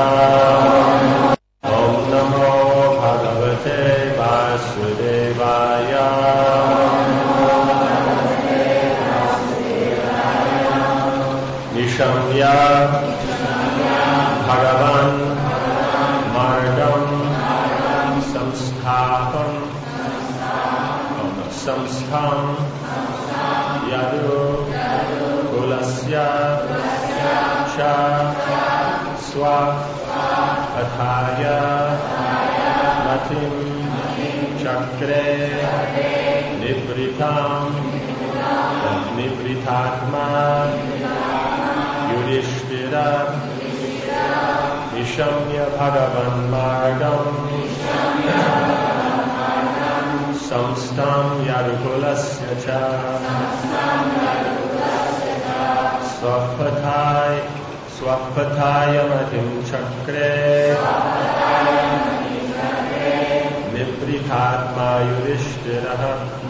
ॐ नमो भगवते वासुदेवाय। निशम्य भगवान् मार्गं संस्थां यदुकुलस्य च स्वपथाय मतिं चक्रे निवृतात्मा युधिष्ठिर निशम्य भगवन्मार्गं संस्थां यदुकुलस्य च स्वपथाय मतिं चक्रे निवृतात्मा युधिष्ठिरः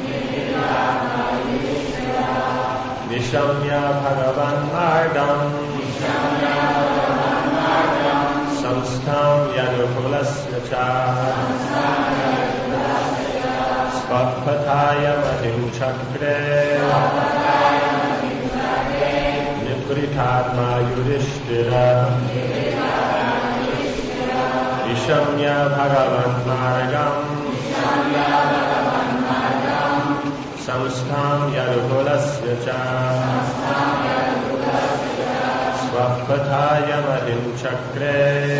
निशम्य भगवन्मार्गं संस्थां यदुकुलस्य च स्वपथाय मतिं चक्रे निवृतात्मा युधिष्ठिरः निशम्य भगवन्मार्गं संस्थां यदुकुलस्य च स्वपथाय मतिं चक्रे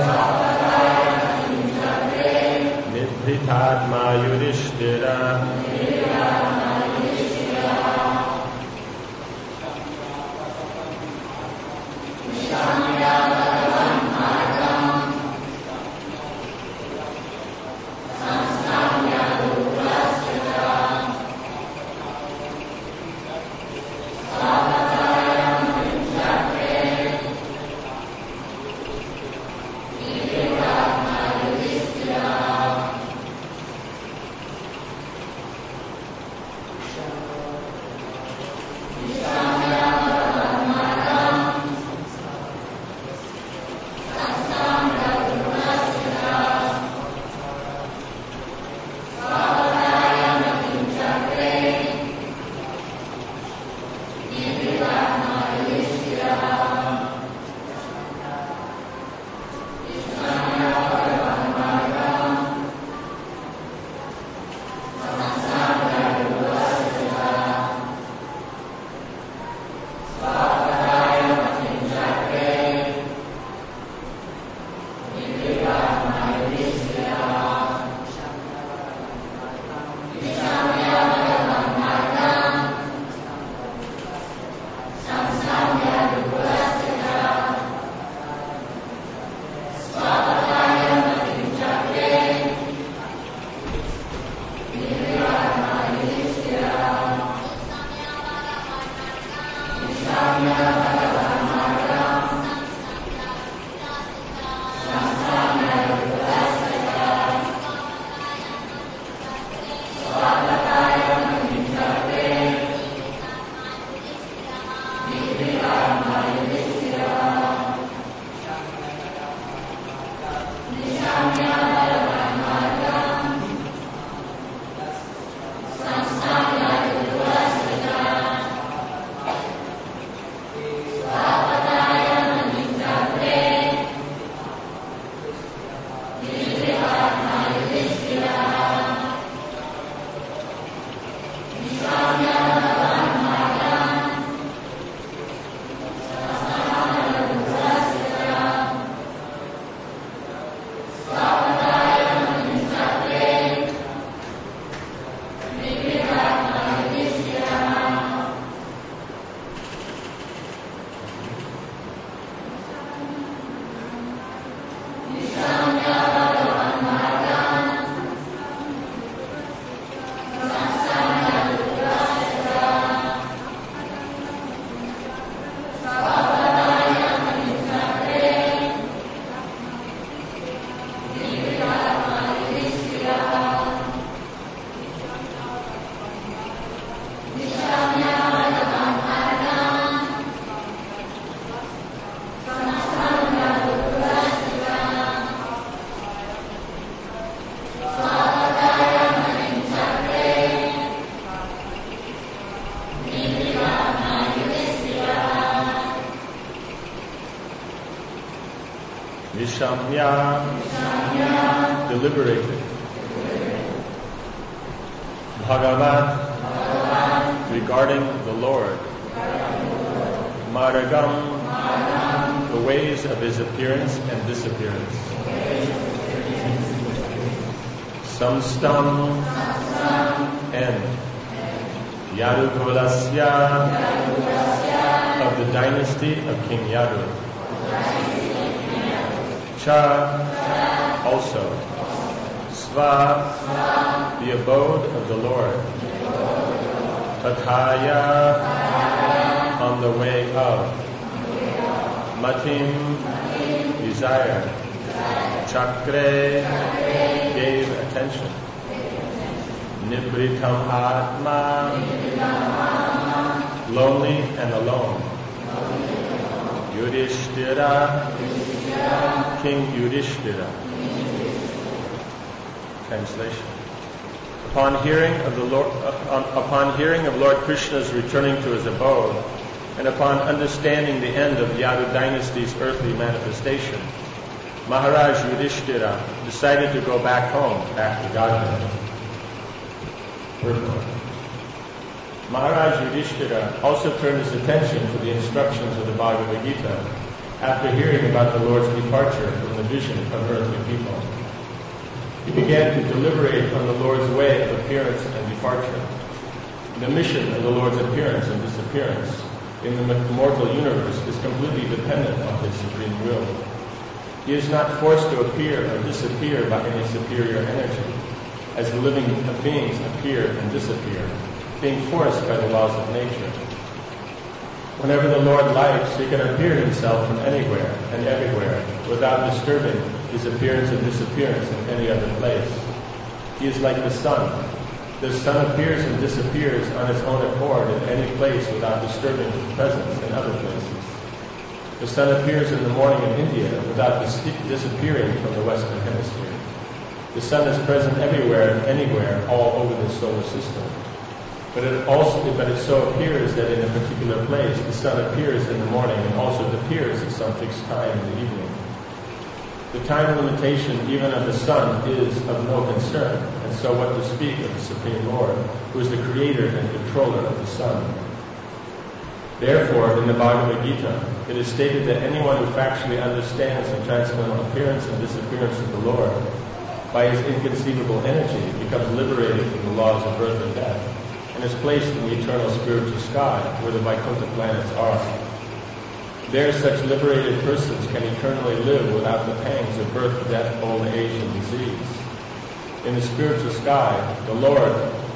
निवृतात्मा युधिष्ठिरः Vishamya, deliberated. Bhagavat, regarding the Lord. Maragam, the ways of his appearance and disappearance. Samstam, end. Yadukulasya, of the dynasty of King Yadu. Cha, also. Sva, the abode of the Lord. Pathaya, on the way of. Matim, desire. Chakre, gave attention. Nibritam Atma, lonely and alone. Yudhishthira, King Yudhishthira. Translation. Upon hearing of Lord Krishna's returning to his abode, and upon understanding the end of Yadu dynasty's earthly manifestation, Maharaj Yudhishthira decided to go back home, back to Godhead. Maharaj Yudhishthira also turned his attention to the instructions of the Bhagavad Gita after hearing about the Lord's departure from the vision of earthly people. He began to deliberate on the Lord's way of appearance and departure. The mission of the Lord's appearance and disappearance in the mortal universe is completely dependent on his supreme will. He is not forced to appear or disappear by any superior energy, as the living beings appear and disappear, being forced by the laws of nature. Whenever the Lord likes, he can appear himself from anywhere and everywhere without disturbing his appearance and disappearance in any other place. He is like the sun. The sun appears and disappears on its own accord in any place without disturbing his presence in other places. The sun appears in the morning in India without disappearing from the Western Hemisphere. The sun is present everywhere and anywhere all over the solar system. But it so appears that in a particular place the sun appears in the morning and also appears at some fixed time in the evening. The time limitation even of the sun is of no concern, and so what to speak of the Supreme Lord, who is the creator and controller of the sun. Therefore, in the Bhagavad Gita, it is stated that anyone who factually understands the transcendental appearance and disappearance of the Lord, by his inconceivable energy, becomes liberated from the laws of birth and death, and is placed in the eternal spiritual sky, where the Vaikuntha planets are. There, such liberated persons can eternally live without the pangs of birth, death, old age, and disease. In the spiritual sky, the Lord,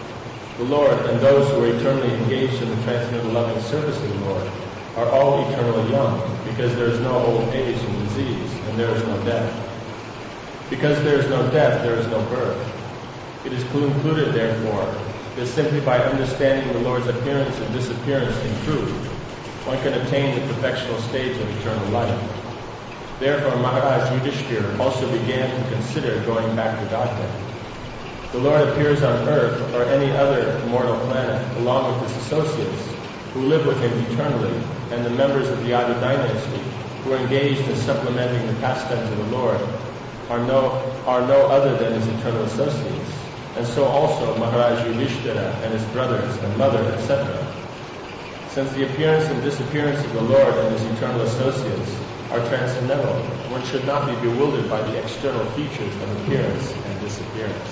and those who are eternally engaged in the transcendental loving service of the Lord are all eternally young, because there is no old age and disease, and there is no death. Because there is no death, there is no birth. It is concluded, therefore, that simply by understanding the Lord's appearance and disappearance in truth, one can attain the perfectional stage of eternal life. Therefore, Maharaj Yudhishthira also began to consider going back to Godhead. The Lord appears on earth or any other mortal planet along with his associates who live with him eternally, and the members of the Yadu dynasty who are engaged in supplementing the pastimes of the Lord are no other than his eternal associates. And so also Maharaj Yudhishthira and his brothers and mother, etc. Since the appearance and disappearance of the Lord and his eternal associates are transcendental, one should not be bewildered by the external features of appearance and disappearance.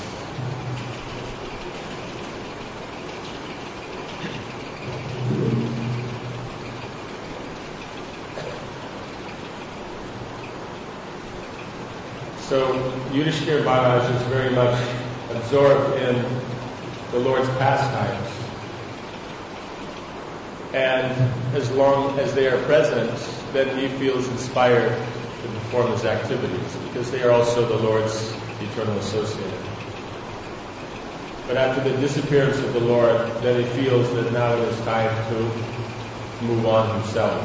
So Yudhishthira Maharaj is very much absorbed in the Lord's pastimes. And as long as they are present, then he feels inspired to perform his activities, because they are also the Lord's eternal associate. But after the disappearance of the Lord, then he feels that now it is time to move on himself.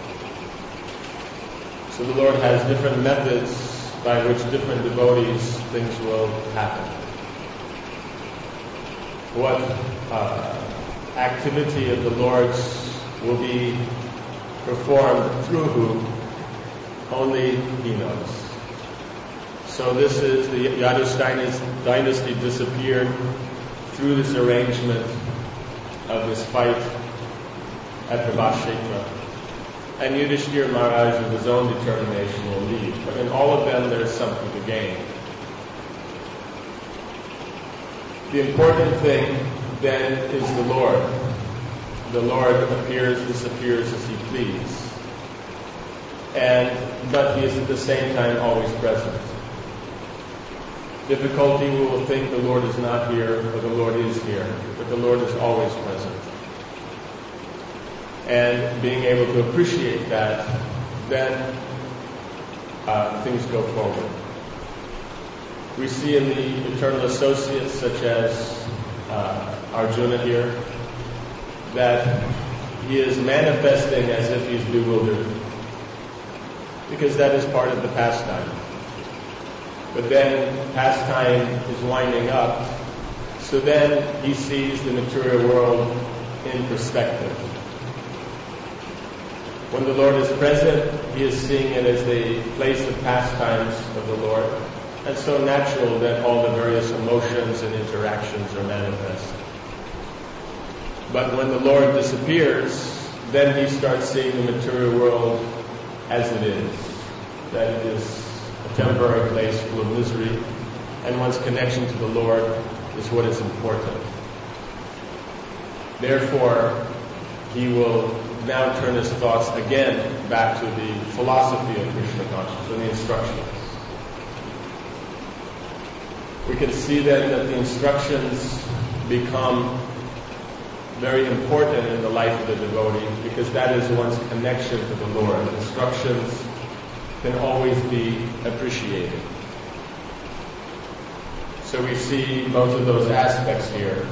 So the Lord has different methods by which different devotees things will happen. What activity of the Lord's will be performed through whom, only he knows. So this is the Yadush dynasty disappeared through this arrangement of this fight at Prabhashetra. And Yudhishthira Maharaj, with his own determination, will lead. But in all of them, there's something to gain. The important thing, then, is the Lord. The Lord appears, disappears as He please. But He is at the same time always present. Difficulty, we will think the Lord is not here, or the Lord is here. But the Lord is always present. And being able to appreciate that, then things go forward. We see in the eternal associates, such as Arjuna here, that he is manifesting as if he's bewildered, because that is part of the pastime. But then pastime is winding up, so then he sees the material world in perspective. When the Lord is present, he is seeing it as the place of pastimes of the Lord, and so natural that all the various emotions and interactions are manifest. But when the Lord disappears, then he starts seeing the material world as it is, that it is a temporary place full of misery, and one's connection to the Lord is what is important. Therefore, he will now turn his thoughts again back to the philosophy of Krishna consciousness and the instructions. We can see then that the instructions become very important in the life of the devotee, because that is one's connection to the Lord. Instructions can always be appreciated. So we see both of those aspects here.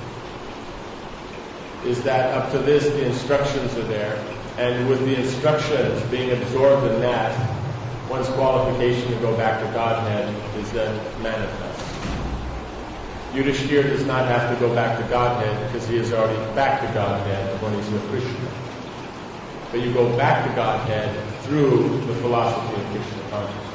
Is that up to this, the instructions are there, and with the instructions being absorbed in that, one's qualification to go back to Godhead is then manifest. Yudhishthira does not have to go back to Godhead because he is already back to Godhead when he's with Krishna. But you go back to Godhead through the philosophy of Krishna consciousness.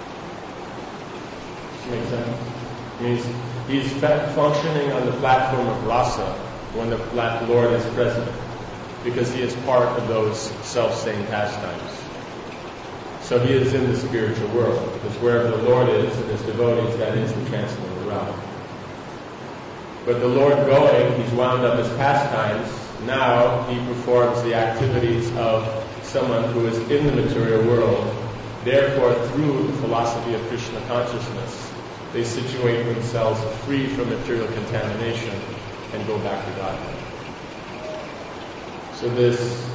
Does that make sense? It means he's functioning on the platform of rasa when the Lord is present, because he is part of those self-same pastimes. So he is in the spiritual world, because wherever the Lord is and his devotees, that is the transcendental realm. But the Lord going, he's wound up his pastimes. Now he performs the activities of someone who is in the material world. Therefore, through the philosophy of Krishna consciousness, they situate themselves free from material contamination and go back to Godhead. So this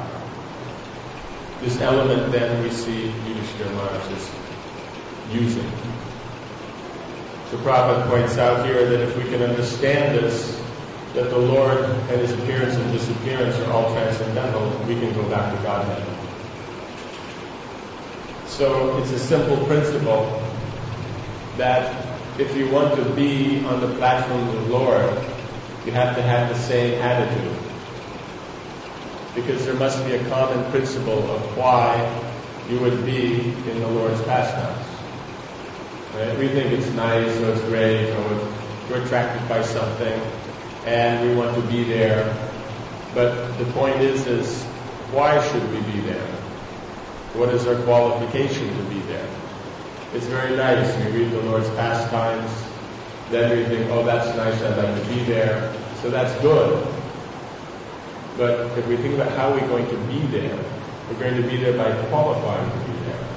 element then we see Yudhishthira Maharaj is using. So Prabhupada points out here that if we can understand this, that the Lord and his appearance and disappearance are all transcendental, we can go back to Godhead. So it's a simple principle that if you want to be on the platform of the Lord, you have to have the same attitude. Because there must be a common principle of why you would be in the Lord's pastimes. Right? We think it's nice, or it's great, or we're attracted by something, and we want to be there. But the point is why should we be there? What is our qualification to be there? It's very nice. We read the Lord's pastimes, then we think, oh, that's nice, I'd like to be there. So that's good. But if we think about how we're going to be there, we're going to be there by qualifying to be there.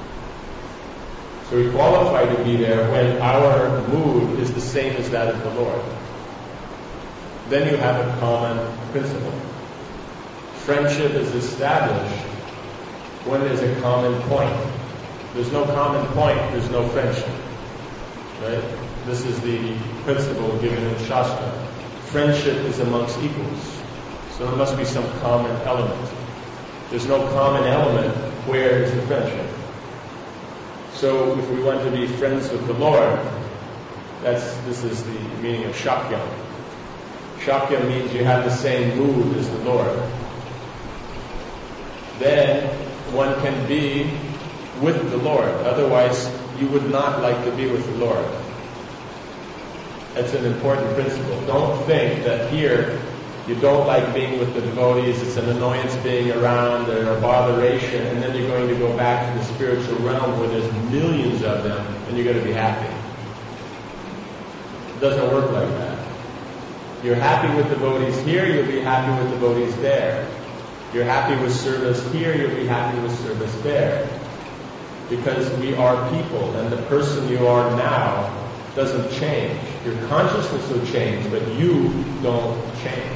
So we qualify to be there when our mood is the same as that of the Lord. Then you have a common principle. Friendship is established when there's a common point. There's no common point, there's no friendship. Right? This is the principle given in Shastra. Friendship is amongst equals. So there must be some common element. There's no common element, where is the friendship? So if we want to be friends with the Lord, this is the meaning of Shakya. Shakya means you have the same mood as the Lord. Then one can be with the Lord. Otherwise, you would not like to be with the Lord. That's an important principle. Don't think that here you don't like being with the devotees, it's an annoyance being around, or a botheration, and then you're going to go back to the spiritual realm where there's millions of them, and you're going to be happy. It doesn't work like that. You're happy with devotees here, you'll be happy with devotees there. You're happy with service here, you'll be happy with service there. Because we are people, and the person you are now doesn't change. Your consciousness will change, but you don't change.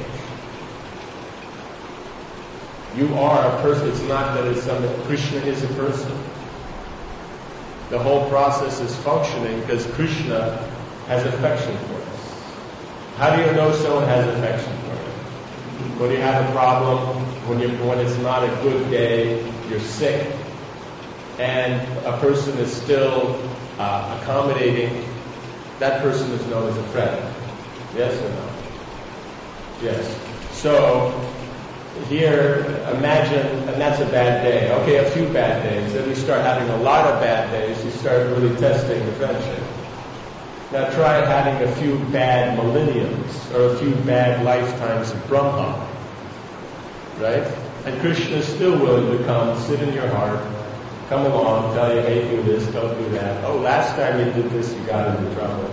You are a person. It's not that it's something. Krishna is a person. The whole process is functioning because Krishna has affection for us. How do you know someone has affection for you? When you have a problem, when it's not a good day, you're sick, and a person is still accommodating, that person is known as a friend. Yes or no? Yes. So, here, imagine, and that's a bad day. Okay, a few bad days. Then you start having a lot of bad days. You start really testing the friendship. Now try having a few bad millenniums or a few bad lifetimes of Brahma. Right? And Krishna is still willing to come, sit in your heart, come along, tell you, hey, do this, don't do that. Oh, last time you did this, you got into trouble.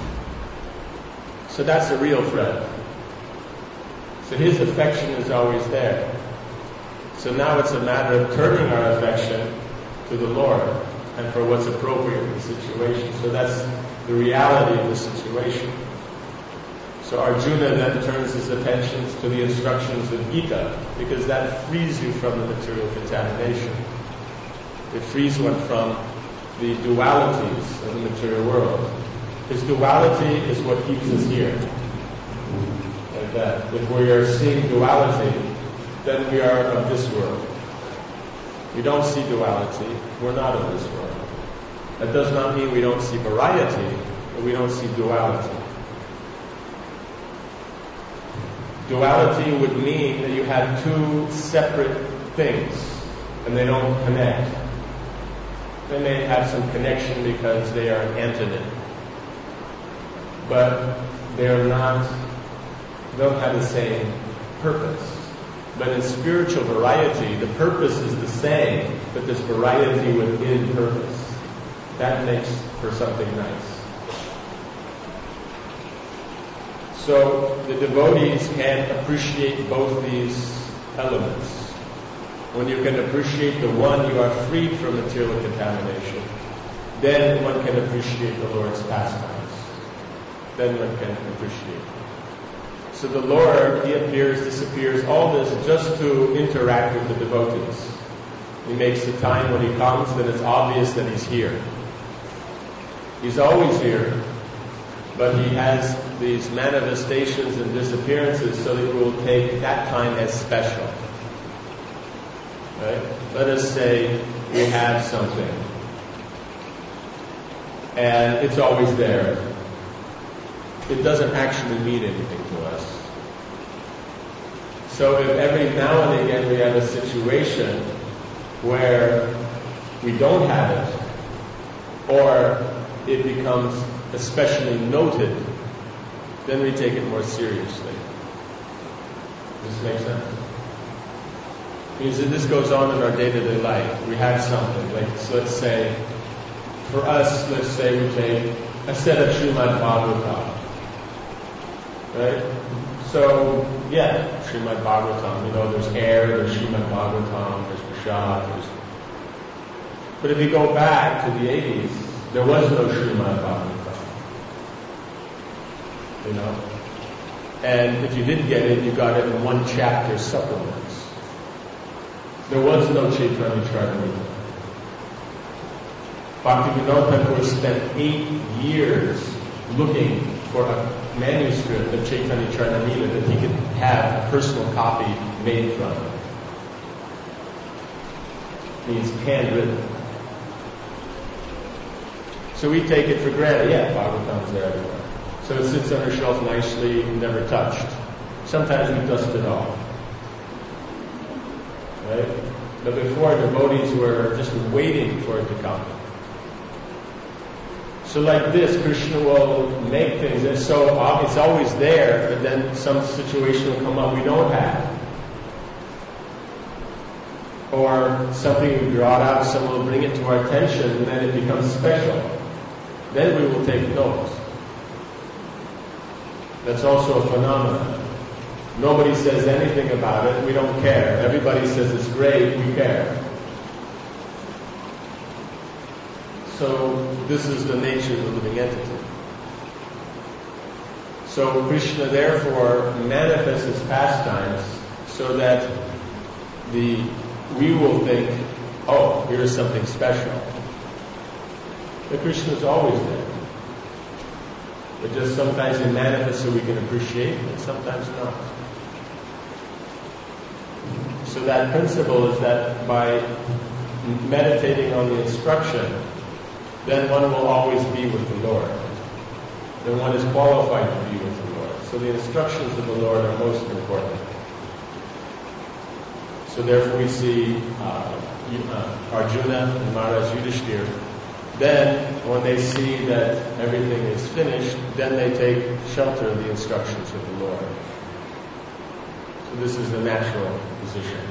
So that's a real friend. So his affection is always there. So now it's a matter of turning our affection to the Lord and for what's appropriate in the situation. So that's the reality of the situation. So Arjuna then turns his attentions to the instructions of Gita, because that frees you from the material contamination. It frees one from the dualities of the material world. His duality is what keeps us here. Like that. If we are seeing duality, then we are of this world. We don't see duality, we're not of this world. That does not mean we don't see variety, but we don't see duality. Duality would mean that you have two separate things, and they don't connect. They may have some connection because they are an antonym, but they're not, don't have the same purpose. But in spiritual variety, the purpose is the same, but there's variety within purpose. That makes for something nice. So the devotees can appreciate both these elements. When you can appreciate the one, you are freed from material contamination. Then one can appreciate the Lord's pastimes. Then one can appreciate. So the Lord, He appears, disappears, all this just to interact with the devotees. He makes the time when He comes, then it's obvious that He's here. He's always here, but He has these manifestations and disappearances so that we will take that time as special. Right? Let us say we have something, and it's always there. It doesn't actually mean anything to us. So if every now and again we have a situation where we don't have it, or it becomes especially noted, then we take it more seriously. Does this make sense? Because this goes on in our day-to-day life. We have something, like, so let's say, for us, let's say we take a set of Srimad Bhagavatam. Right? So, yeah, Srimad Bhagavatam, there's air, there's Srimad Bhagavatam, there's Prasad, but if you go back to the 80s, there was no Srimad Bhagavatam. And if you didn't get it, you got it in one chapter supplements. There was no Chaitanya Charitamrita. Bhaktivinoda Thakur spent 8 years looking for a manuscript of Chaitanya Charitamrita that he could have a personal copy made from. It means handwritten. So we take it for granted. Yeah, Bhagavatam's there everywhere. So it sits on our shelf nicely, never touched. Sometimes we dust it off. Right? But before, devotees were just waiting for it to come. So like this, Krishna will make things, and so it's always there, but then some situation will come up we don't have. Or something we brought out, someone will bring it to our attention, and then it becomes special. Then we will take note. That's also a phenomenon. Nobody says anything about it, we don't care. Everybody says it's great, we care. So this is the nature of the living entity. So Krishna therefore manifests his pastimes so that we will think, oh, here's something special. But Krishna is always there. But just sometimes he manifests so we can appreciate, and sometimes not. So that principle is that by meditating on the instruction, then one will always be with the Lord. Then one is qualified to be with the Lord. So the instructions of the Lord are most important. So therefore we see Arjuna and Maharaj Yudhishthira. Then, when they see that everything is finished, then they take shelter of the instructions of the Lord. So this is the natural position.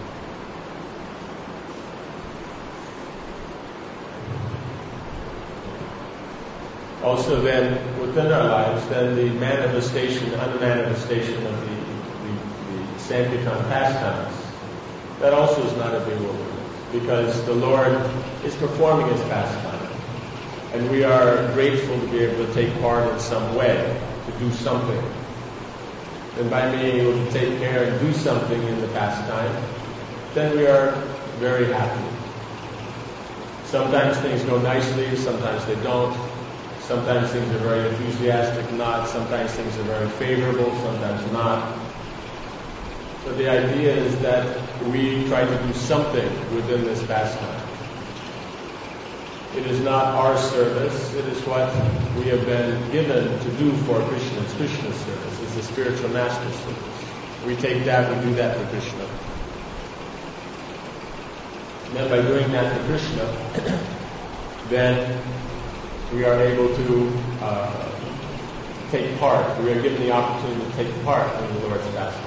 Also then, within our lives, then the manifestation, unmanifestation of the Sankirtan pastimes, that also is not a bewilderment, because the Lord is performing his pastime. And we are grateful to be able to take part in some way, to do something. And by being able to take care and do something in the pastime, then we are very happy. Sometimes things go nicely, sometimes they don't. Sometimes things are very enthusiastic, not. Sometimes things are very favorable, sometimes not. So the idea is that we try to do something within this pastime. It is not our service, it is what we have been given to do for Krishna. It's Krishna's service, it's the spiritual master's service. We take that, we do that for Krishna. And then by doing that for Krishna, then we are able to take part. We are given the opportunity to take part in the Lord's pastime.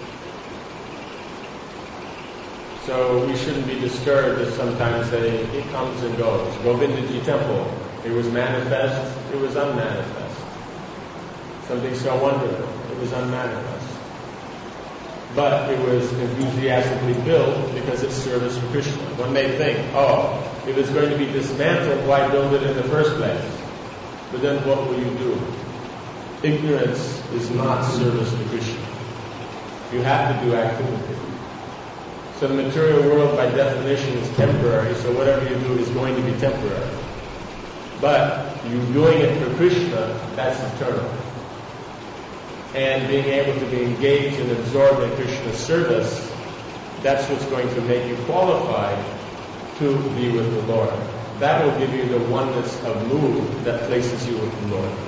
So we shouldn't be disturbed if sometimes it comes and goes. Govindaji temple, it was manifest, it was unmanifest. Something so wonderful, it was unmanifest. But it was enthusiastically built because it's service for Krishna. One may think, oh, if it's going to be dismantled, why build it in the first place? But then what will you do? Ignorance is not service to Krishna. You have to do activity. So the material world, by definition, is temporary, so whatever you do is going to be temporary. But you doing it for Krishna, that's eternal. And being able to be engaged and absorbed in Krishna's service, that's what's going to make you qualified to be with the Lord. That will give you the oneness of mood that places you with the Lord.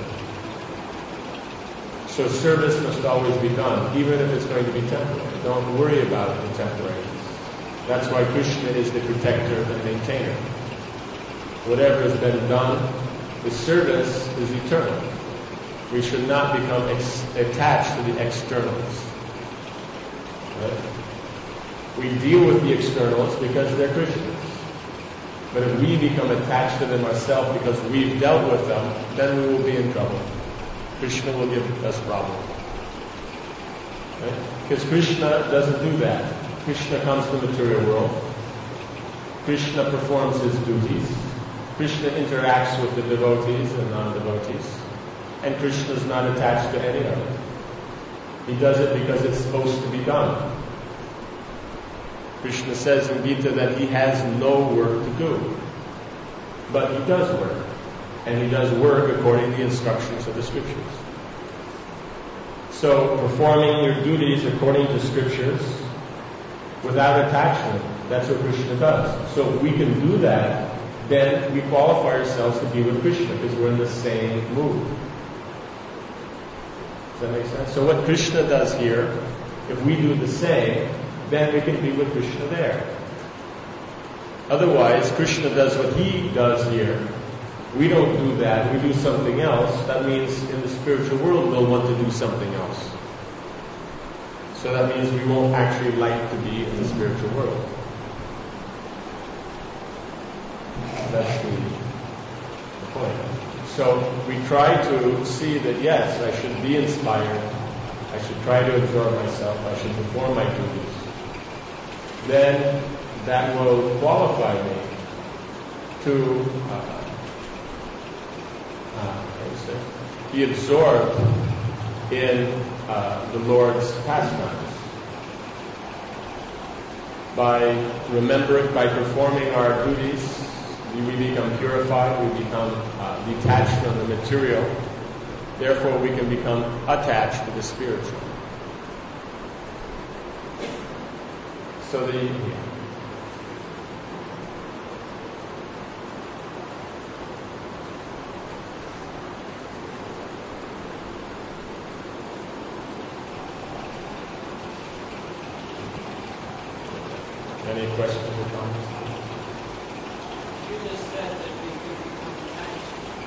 So service must always be done, even if it's going to be temporary. Don't worry about the temporary. That's why Krishna is the protector and maintainer. Whatever has been done, the service is eternal. We should not become attached to the externals. Right? We deal with the externals because they're Krishna's. But if we become attached to them ourselves because we've dealt with them, then we will be in trouble. Krishna will give us problems. Right? Because Krishna doesn't do that. Krishna comes to the material world. Krishna performs his duties. Krishna interacts with the devotees and non-devotees. And Krishna is not attached to any of it. He does it because it's supposed to be done. Krishna says in Gita that he has no work to do. But he does work. And he does work according to the instructions of the scriptures. So performing your duties according to scriptures without attachment, that's what Krishna does. So if we can do that, then we qualify ourselves to be with Krishna because we're in the same mood. Does that make sense? So what Krishna does here, if we do the same, then we can be with Krishna there. Otherwise, Krishna does what he does here. We don't do that. We do something else. That means in the spiritual world we'll want to do something else. So that means we won't actually like to be in the spiritual world. That's the point. So we try to see that, yes, I should be inspired. I should try to absorb myself. I should perform my duties. Then that will qualify me to be absorbed in the Lord's pastimes. By performing our duties, we become purified, we become detached from the material. Therefore, we can become attached to the spiritual. So any questions or comments? You just said that we could become detached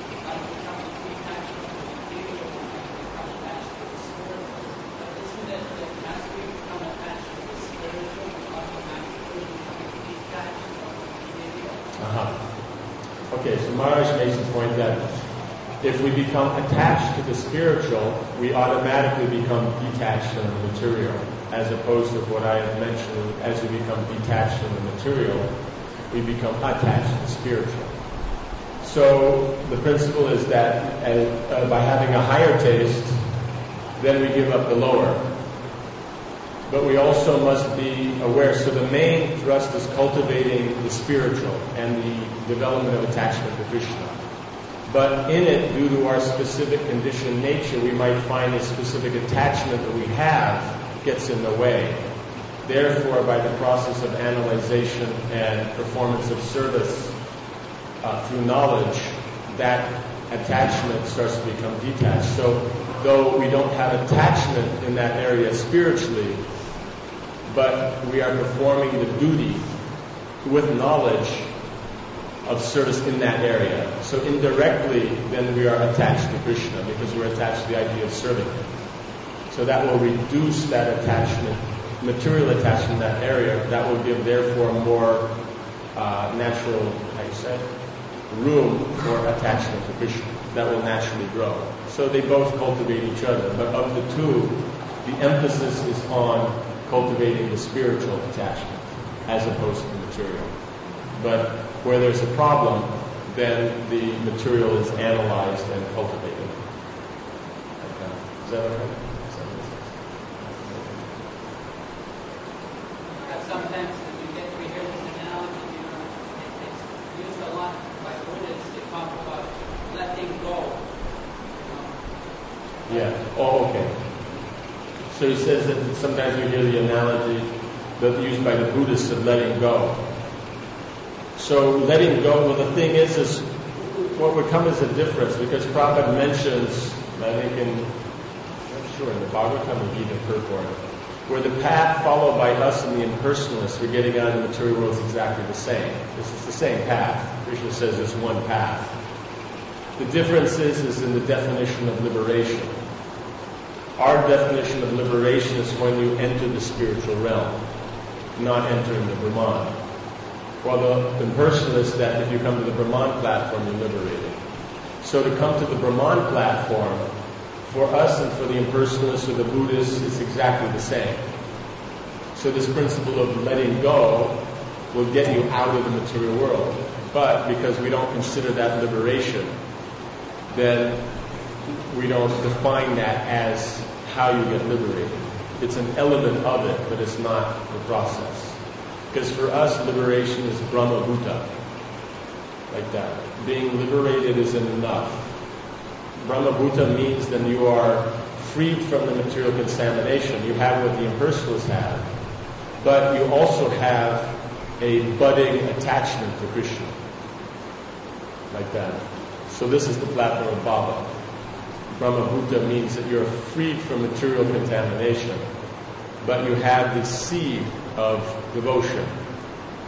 from the material and become attached to the spiritual. But isn't it that as we become attached to the spiritual, we automatically become detached from the material? Okay, so Maharaj makes the point that if we become attached to the spiritual, we automatically become detached from the material, as opposed to what I have mentioned, as we become detached from the material, we become attached to the spiritual. So the principle is that by having a higher taste, then we give up the lower. But we also must be aware. So the main thrust is cultivating the spiritual and the development of attachment to Krishna. But in it, due to our specific conditioned nature, we might find a specific attachment that we have gets in the way. Therefore, by the process of analyzation and performance of service through knowledge, that attachment starts to become detached. So, though we don't have attachment in that area spiritually, but we are performing the duty with knowledge of service in that area. So indirectly, then we are attached to Krishna because we're attached to the idea of serving Him. So that will reduce that attachment, material attachment in that area. That will give, therefore, more natural, room for attachment to Krishna. That will naturally grow. So they both cultivate each other. But of the two, the emphasis is on cultivating the spiritual attachment as opposed to the material. But where there's a problem, then the material is analyzed and cultivated. Is that all right? Sometimes we hear this analogy, it's used a lot by Buddhists. They talk about letting go. Yeah. Oh, okay. So he says that sometimes we hear the analogy that's used by the Buddhists of letting go. So letting go, well, the thing is what would come as a difference, because Prabhupada mentions, I think in the Bhagavatam or Gita purport, where the path followed by us and the impersonalists for getting out of the material world is exactly the same. This is the same path. Krishna says there's one path. The difference is in the definition of liberation. Our definition of liberation is when you enter the spiritual realm, not entering the Brahman. While the impersonalists, that if you come to the Brahman platform, you're liberated. So to come to the Brahman platform, for us and for the impersonalists or the Buddhists, it's exactly the same. So this principle of letting go will get you out of the material world. But because we don't consider that liberation, then we don't define that as how you get liberated. It's an element of it, but it's not the process. Because for us, liberation is Brahma Bhuta. Like that. Being liberated isn't enough. Brahma Bhuta means then you are freed from the material contamination. You have what the impersonalists have. But you also have a budding attachment to Krishna. Like that. So this is the platform of Baba. Brahma Bhuta means that you're freed from material contamination, but you have the seed of devotion.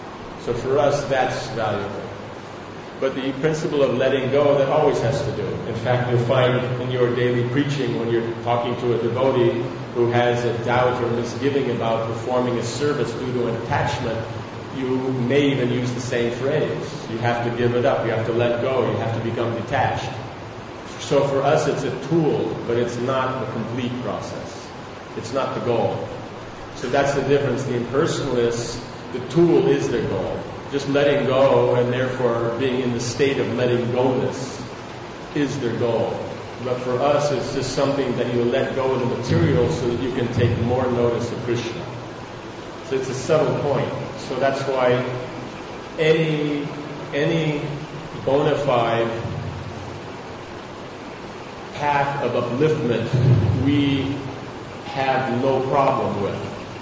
So for us, that's valuable. But the principle of letting go, that always has to do. In fact, you'll find in your daily preaching, when you're talking to a devotee who has a doubt or misgiving about performing a service due to an attachment, you may even use the same phrase. You have to give it up. You have to let go. You have to become detached. So for us, it's a tool, but it's not a complete process. It's not the goal. So that's the difference. The impersonalists, the tool is their goal. Just letting go, and therefore being in the state of letting go-ness is their goal. But for us, it's just something that you let go of the material so that you can take more notice of Krishna. So it's a subtle point. So that's why any bona fide path of upliftment we have no problem with.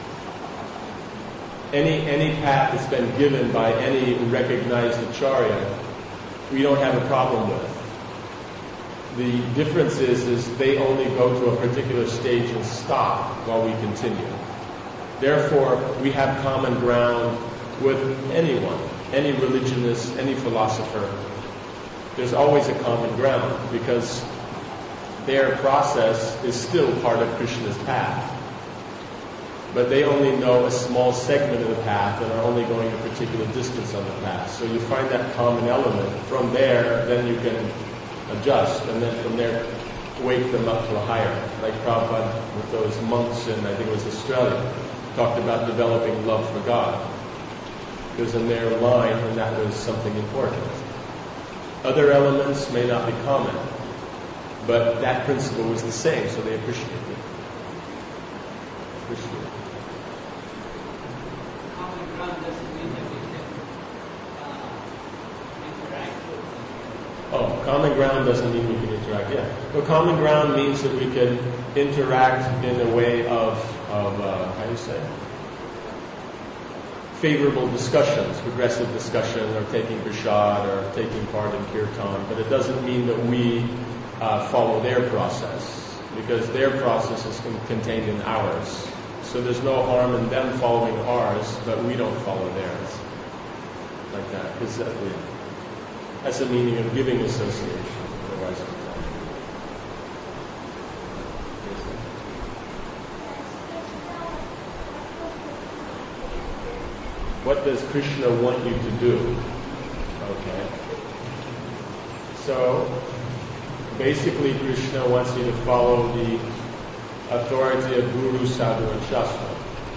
Any path that's been given by any recognized acharya, we don't have a problem with. The difference is they only go to a particular stage and stop while we continue. Therefore, we have common ground with anyone, any religionist, any philosopher. There's always a common ground because their process is still part of Krishna's path. But they only know a small segment of the path and are only going a particular distance on the path. So you find that common element. From there, then you can adjust, and then from there, wake them up to a higher. Like Prabhupada with those monks in, I think it was Australia, talked about developing love for God. Because in their line, and that was something important. Other elements may not be common, but that principle was the same, so they appreciate it. Common ground doesn't mean that we can interact with them. Oh, common ground doesn't mean we can interact. Yeah. Well, common ground means that we can interact in a way of how do you say? Favorable discussions, progressive discussion, or taking prasad, or taking part in kirtan. But it doesn't mean that we follow their process, because their process is contained in ours. So there's no harm in them following ours, but we don't follow theirs. Like that. Because that's the meaning of giving association. Otherwise, what does Krishna want you to do? Okay. So, basically Krishna wants you to follow the authority of Guru, Sadhu, and Shastra.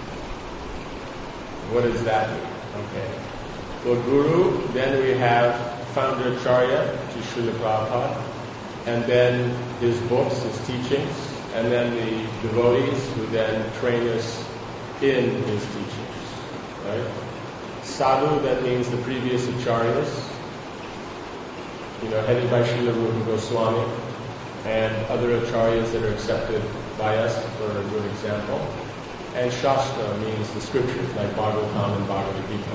What does that mean? Okay. So Guru, then we have founder Acharya, which is Srila Prabhupada, and then his books, his teachings, and then the devotees who then train us in his teachings. Right? Sadhu, that means the previous acharyas, headed by Srila Rupa Goswami, and other acharyas that are accepted by us for a good example. And Shastra means the scriptures, like Bhagavatam and Bhagavad Gita.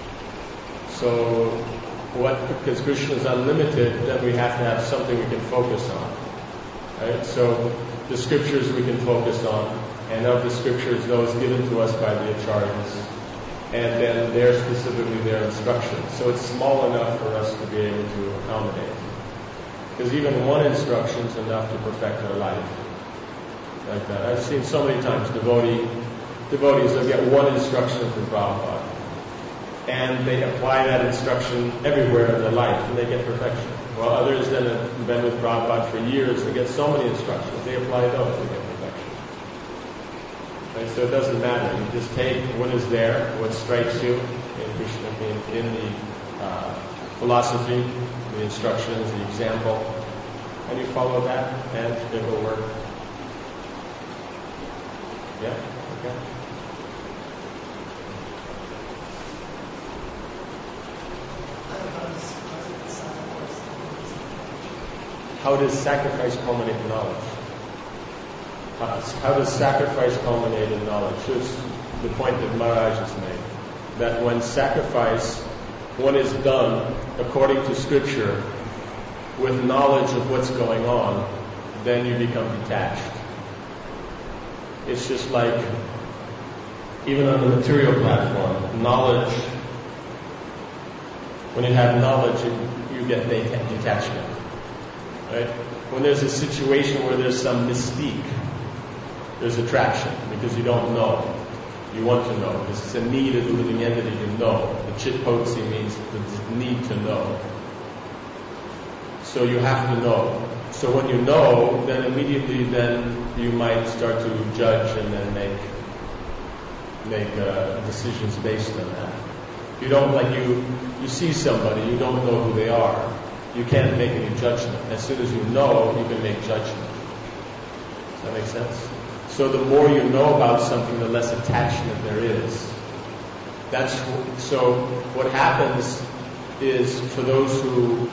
So, because Krishna is unlimited, then we have to have something we can focus on. Right? So, the scriptures we can focus on, and of the scriptures, those given to us by the acharyas, and then specifically their instructions. So it's small enough for us to be able to accommodate. Because even one instruction is enough to perfect our life. Like that. I've seen so many times devotees, they'll get one instruction from Prabhupada, and they apply that instruction everywhere in their life, and they get perfection. While others then have been with Prabhupada for years, they get so many instructions, they apply those, they get perfection. Right? So it doesn't matter. You just take what is there, what strikes you in Krishna, in the philosophy, the instructions, the example, and you follow that, and it will work. Yeah? Okay. How does sacrifice culminate in knowledge? How does sacrifice culminate in knowledge? It's the point that Maharaj has made. That when sacrifice, one is done according to Scripture, with knowledge of what's going on, then you become detached. It's just like, even on the material platform, knowledge When you have knowledge, you get detachment. Right? When there's a situation where there's some mystique, there's attraction because you don't know. You want to know. This is a need of the living entity to know. The chit-potsi means the need to know. So you have to know. So when you know, then immediately then you might start to judge and then make decisions based on that. You don't, like you see somebody, you don't know who they are. You can't make any judgment. As soon as you know, you can make judgment. Does that make sense? So the more you know about something, the less attachment there is. So what happens is for those who,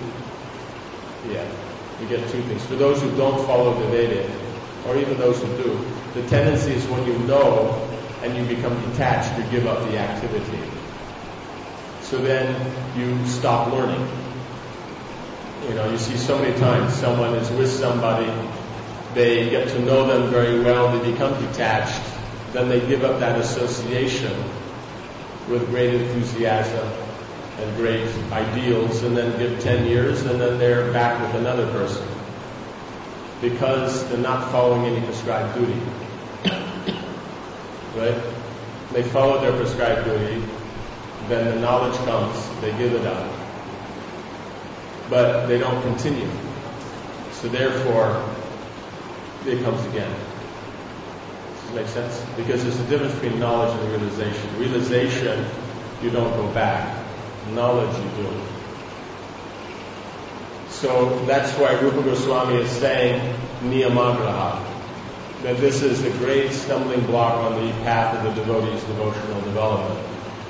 you get two things. For those who don't follow the Vedic, or even those who do, the tendency is when you know and you become detached, you give up the activity. So then you stop learning. You see so many times someone is with somebody, they get to know them very well, they become detached, then they give up that association with great enthusiasm and great ideals, and then give 10 years, and then they're back with another person because they're not following any prescribed duty. Right? They follow their prescribed duty, then the knowledge comes, they give it up. But they don't continue. So therefore, it comes again. Does that make sense? Because there's a difference between knowledge and realization. Realization, you don't go back. Knowledge, you do. So that's why Rupa Goswami is saying niyamagraha, that this is a great stumbling block on the path of the devotee's devotional development.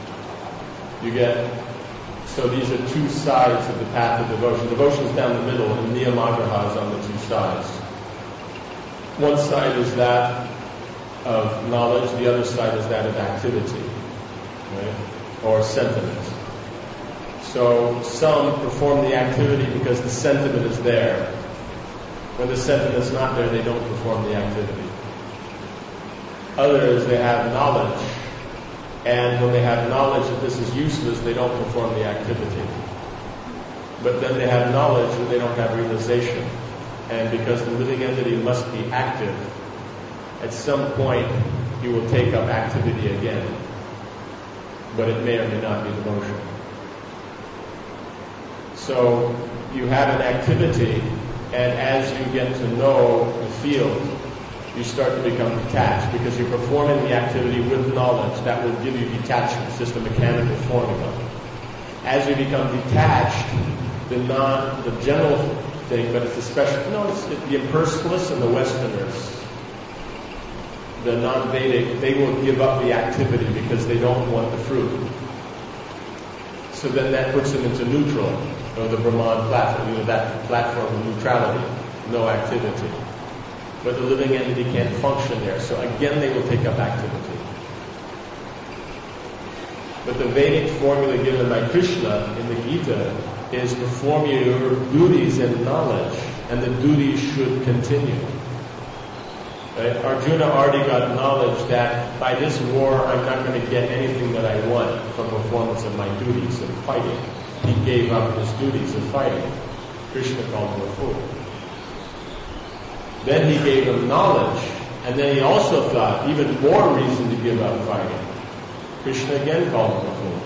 So these are two sides of the path of devotion. Devotion is down the middle, and niyamagraha is on the two sides. One side is that of knowledge, the other side is that of activity, right? Or sentiment. So some perform the activity because the sentiment is there. When the sentiment is not there, they don't perform the activity. Others, they have knowledge, and when they have knowledge that this is useless, they don't perform the activity. But then they have knowledge and they don't have realization. And because the living entity must be active, at some point you will take up activity again. But it may or may not be devotion. So you have an activity, and as you get to know the field, you start to become detached because you're performing the activity with knowledge. That will give you detachment. It's just a mechanical formula. As you become detached, the general thing, but it's the special, it's the impersonalists and the Westerners, the non-Vedic, they will give up the activity because they don't want the fruit. So then that puts them into neutral, or the Brahman platform, that platform of neutrality, no activity. But the living entity can't function there, so again they will take up activity. But the Vedic formula given by Krishna in the Gita is perform your duties in knowledge, and the duties should continue. Right? Arjuna already got knowledge that by this war I'm not going to get anything that I want from performance of my duties of fighting. He gave up his duties of fighting. Krishna called him a fool. Then he gave him knowledge, and then he also thought even more reason to give up fighting. Krishna again called him a fool.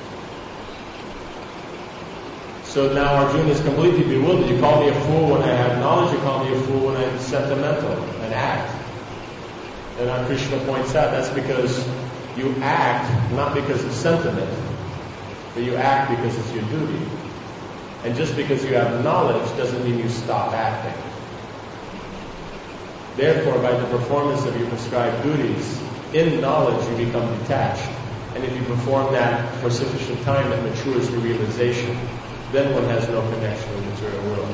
So now Arjuna is completely bewildered. You call me a fool when I have knowledge, you call me a fool when I'm sentimental and act. And now Krishna points out that's because you act not because of sentiment, but you act because it's your duty. And just because you have knowledge doesn't mean you stop acting. Therefore, by the performance of your prescribed duties, in knowledge you become detached. And if you perform that for sufficient time, that matures your realization. Then one has no connection with the material world.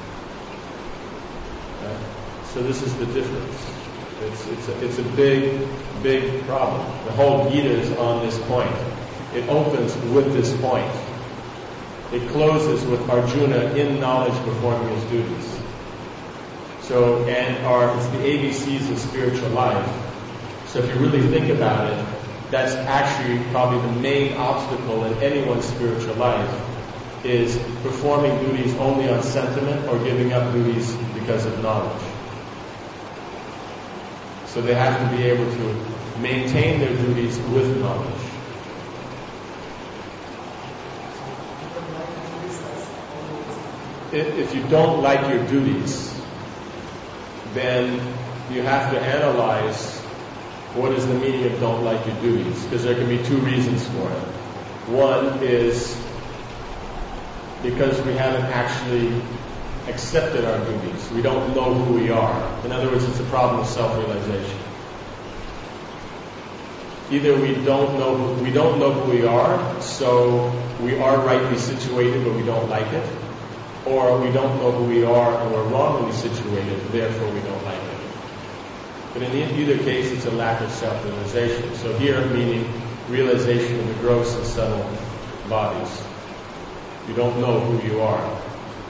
So this is the difference. It's a big, big problem. The whole Gita is on this point. It opens with this point. It closes with Arjuna in knowledge performing his duties. So, it's the ABCs of spiritual life. So if you really think about it, that's actually probably the main obstacle in anyone's spiritual life, is performing duties only on sentiment or giving up duties because of knowledge. So they have to be able to maintain their duties with knowledge. If you don't like your duties, then you have to analyze what is the meaning of don't like your duties, because there can be two reasons for it. One is because we haven't actually accepted our duties. We don't know who we are. In other words, it's a problem of self-realization. Either we don't know who we are, so we are rightly situated, but we don't like it, or we don't know who we are and we're wrongly situated, therefore we don't like it. But in either case, it's a lack of self-realization. So here, meaning realization of the gross and subtle bodies. You don't know who you are.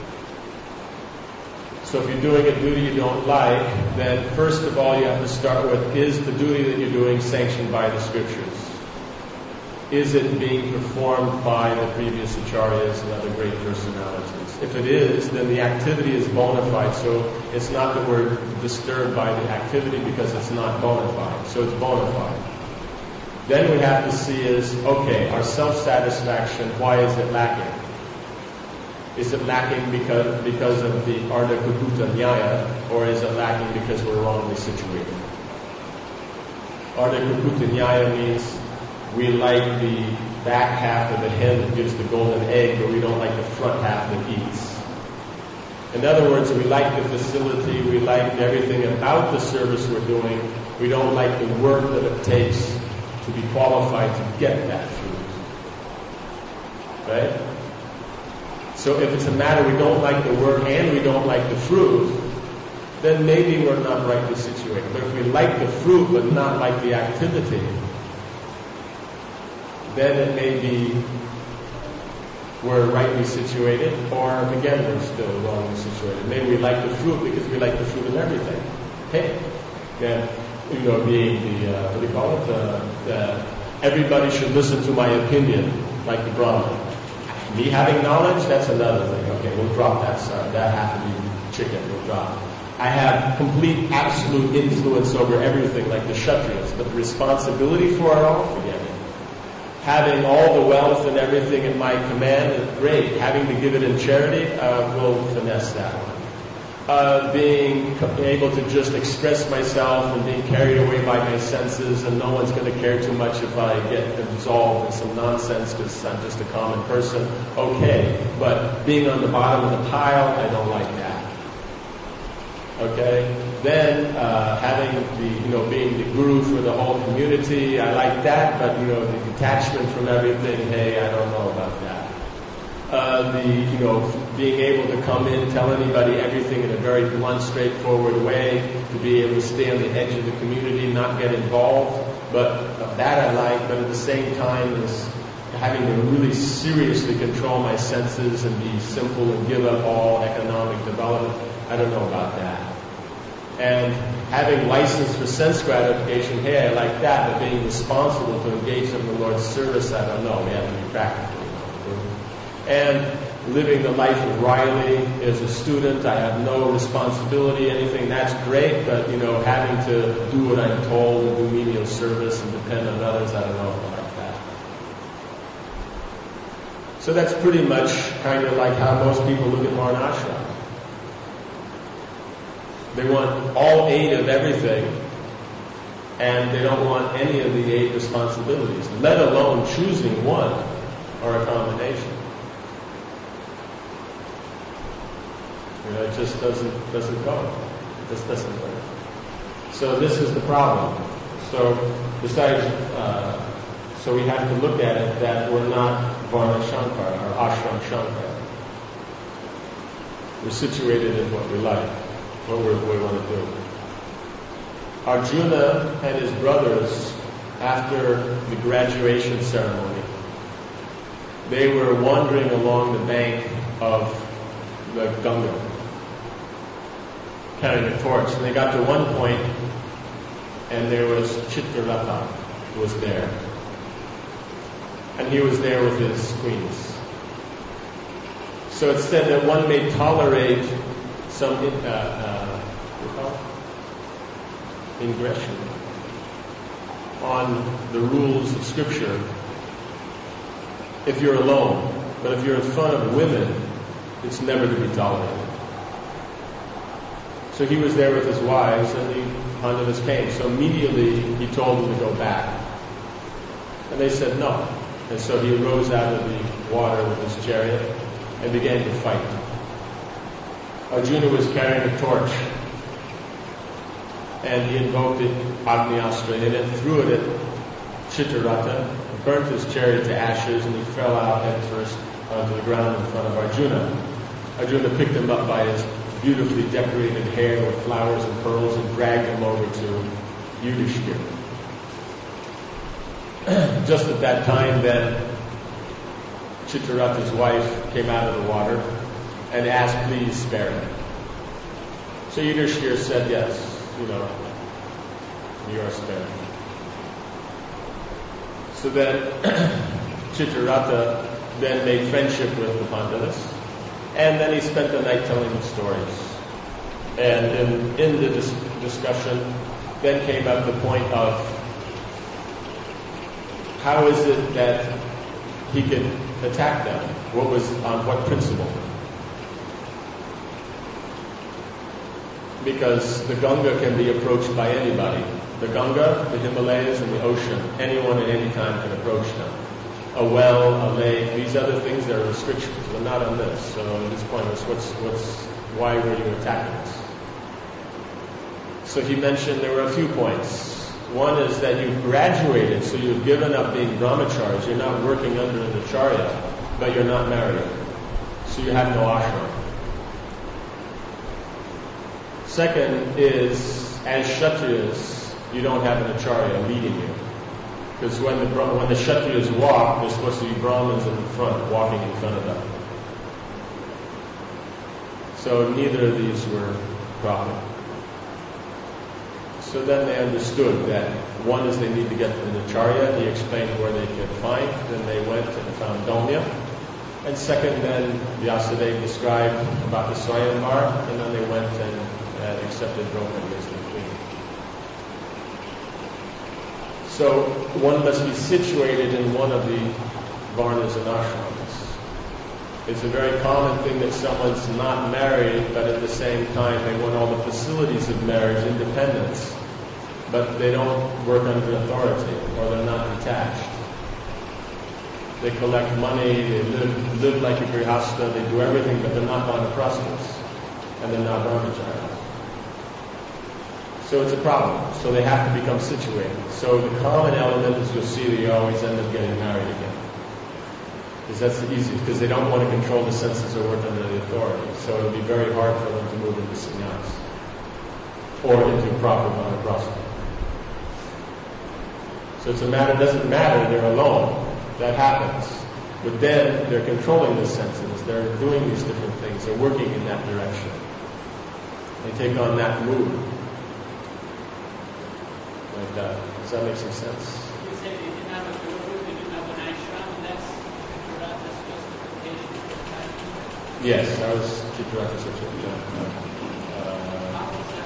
So if you're doing a duty you don't like, then first of all you have to start with, is the duty that you're doing sanctioned by the scriptures? Is it being performed by the previous acharyas and other great personalities? If it is, then the activity is bona fide. So it's not that we're disturbed by the activity because it's not bona fide. So it's bona fide. Then we have to see is, okay, our self-satisfaction, why is it lacking? Is it lacking because of the Arda Kukuta Nyaya, or is it lacking because we're wrongly situated? Arda Kukuta Nyaya means we like the back half of the hen that gives the golden egg, but we don't like the front half that eats. In other words, we like the facility, we like everything about the service we're doing. We don't like the work that it takes to be qualified to get that food. Right? So if it's a matter we don't like the work and we don't like the fruit, then maybe we're not rightly situated. But if we like the fruit but not like the activity, then it may be we're rightly situated, or again we're still wrongly situated. Maybe we like the fruit because we like the fruit of everything. Hey, yeah, being the what do you call it? Everybody should listen to my opinion, like the Brahman. Me having knowledge, that's another thing. Okay, we'll drop that. Sorry, that has to be chicken. We'll drop. I have complete, absolute influence over everything, like the Kshatriyas, but the responsibility for it all, forget it. Having all the wealth and everything at my command is great. Having to give it in charity, we'll finesse that one. Being able to just express myself and being carried away by my senses, and no one's going to care too much if I get absorbed in some nonsense because I'm just a common person. Okay, but being on the bottom of the pile, I don't like that. Okay, then having the being the guru for the whole community, I like that, but the detachment from everything, hey, I don't know about that. Being able to come in, tell anybody everything in a very blunt, straightforward way, to be able to stay on the edge of the community, not get involved, but that I like, but at the same time is having to really seriously control my senses and be simple and give up all economic development, I don't know about that. And having license for sense gratification, hey, I like that, but being responsible to engage in the Lord's service, I don't know, we have to be practical. And living the life of Riley as a student, I have no responsibility, anything, that's great, but having to do what I'm told and do menial service and depend on others, I don't know if I like that. So that's pretty much kind of like how most people look at Varnashram. They want all 8 of everything, and they don't want any of the 8 responsibilities, let alone choosing one or a combination. It just doesn't go. It just doesn't work. So this is the problem. So besides, so we have to look at it that we're not Varna Shankar or Ashram Shankar. We're situated in what we like, what we want to do. Arjuna and his brothers, after the graduation ceremony, they were wandering along the bank of the Ganga, carrying a torch, and they got to one point, and there was Chitraratha was there, and he was there with his queens. So it's said that one may tolerate some ingression on the rules of Scripture if you're alone. But if you're in front of women, it's never to be tolerated. So he was there with his wives, and the Pandavas came. So immediately he told them to go back. And they said no. And so he rose out of the water with his chariot and began to fight. Arjuna was carrying a torch, and he invoked the Agnyastra and then threw it at Chitraratha, burnt his chariot to ashes, and he fell out head first onto the ground in front of Arjuna. Arjuna picked him up by his beautifully decorated hair with flowers and pearls and dragged him over to Yudhishthira. Just at that time then, Chitraratha's wife came out of the water and asked, please spare him. So Yudhishthira said, yes, you are spared. So then Chitraratha then made friendship with the Pandavas, and then he spent the night telling them stories. And in the discussion then came up the point of how is it that he could attack them? On what principle? Because the Ganga can be approached by anybody. The Ganga, the Himalayas, and the ocean, anyone at any time can approach them. A well, a lake, these other things, there are restrictions. We're not on this. So at this point, why were you attacking us? So he mentioned there were a few points. One is that you've graduated, so you've given up being brahmacharis. You're not working under an acharya, but you're not married. So you have no ashram. Second is, as Kshatriyas, you don't have an acharya leading you. Because when the Kshatriyas walk, there's supposed to be Brahmins in the front, walking in front of them. So neither of these were proper. So then they understood that one is they need to get an acharya. He explained where they could find. Then they went and found Domya. And second, then Vyasadeva described about the Swayamvar, and then they went and accepted Draupadi as their queen. So one must be situated in one of the varnas and ashrams. It's a very common thing that someone's not married, but at the same time they want all the facilities of marriage, independence, but they don't work under authority, or they're not detached. They collect money, they live like a grihastha, they do everything, but they're not vanaprasthas, and they're not brahmacharis. So it's a problem. So they have to become situated. So the common element is you'll see that you always end up getting married again. Because that's the easiest, because they don't want to control the senses or work under the authority. So it'll be very hard for them to move into sannyas or into proper vanaprastha. So it doesn't matter, they're alone. That happens. But then they're controlling the senses. They're doing these different things. They're working in that direction. They take on that mood. Like that. Does that make some sense? You said they didn't have a guru, they didn't have an ashram, and that's justification for attacking? Yes, that was Chitraratha's situation. How was that?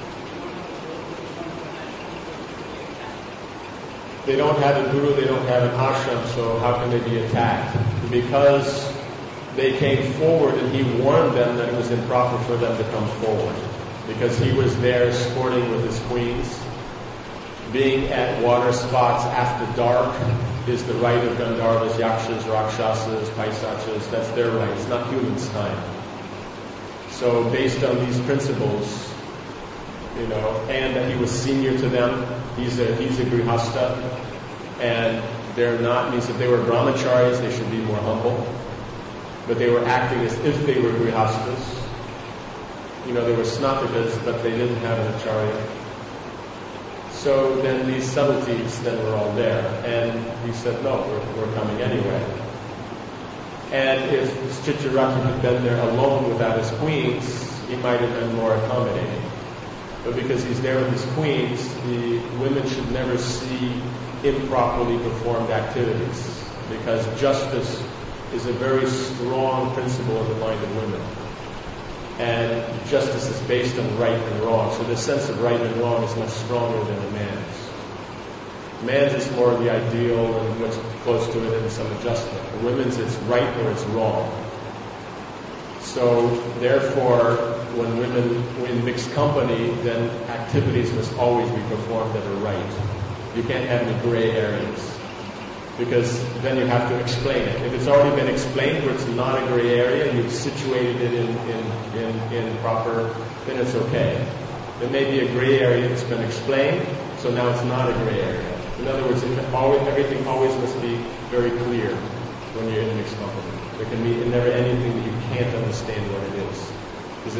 They don't have a guru, they don't have an ashram, so how can they be attacked? Because they came forward and he warned them that it was improper for them to come forward. Because he was there sporting with his queens. Being at water spots after dark is the right of Gandharvas, Yakshas, Rakshasas, Paisachas. That's their right. It's not humans' time. So based on these principles, and that he was senior to them, he's a grihastha, and they're not, means if they were brahmacharis, they should be more humble. But they were acting as if they were grihasthas. They were snatakas, but they didn't have an acharya. So then these subtleties then were all there. And he said, no, we're coming anyway. And if Chitraratha had been there alone without his queens, he might have been more accommodating. But because he's there with his queens, the women should never see improperly performed activities. Because justice is a very strong principle in the mind of women. And justice is based on right and wrong. So the sense of right and wrong is much stronger than a man's. Man's is more the ideal and what's close to it and some adjustment. A women's, it's right or it's wrong. So therefore, when women in mixed company, then activities must always be performed that are right. You can't have any gray areas, because then you have to explain it. If it's already been explained where it's not a gray area, you've situated it in proper, then it's okay. There may be a gray area that's been explained, so now it's not a gray area. In other words, everything always must be very clear when you're in mixed company. There can be never anything that you can't understand what it is. Because